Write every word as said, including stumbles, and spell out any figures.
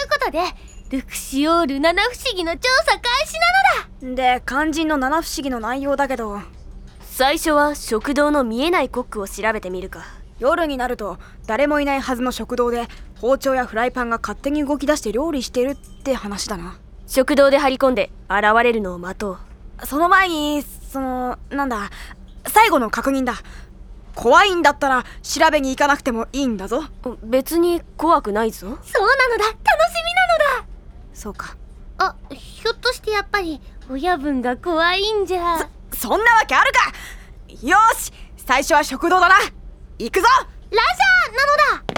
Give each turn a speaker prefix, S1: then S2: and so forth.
S1: いうことでルクシオール七不思議の調査開始なのだ。
S2: で、肝心の七不思議の内容だけど、
S3: 最初は食堂の見えないコックを調べてみるか。
S2: 夜になると誰もいないはずの食堂で包丁やフライパンが勝手に動き出して料理してるって話だな。
S3: 食堂で張り込んで現れるのを待とう。
S2: その前に、その、なんだ、最後の確認だ。怖いんだったら調べに行かなくてもいいんだぞ。
S3: 別に怖くないぞ。
S1: そうなのだ、楽しみなのだ。
S2: そうか。
S1: あ、ひょっとしてやっぱり親分が怖いんじゃ。
S2: そ、そんなわけあるか。よーし、最初は食堂だな。行くぞ。
S1: ラジャーなのだ。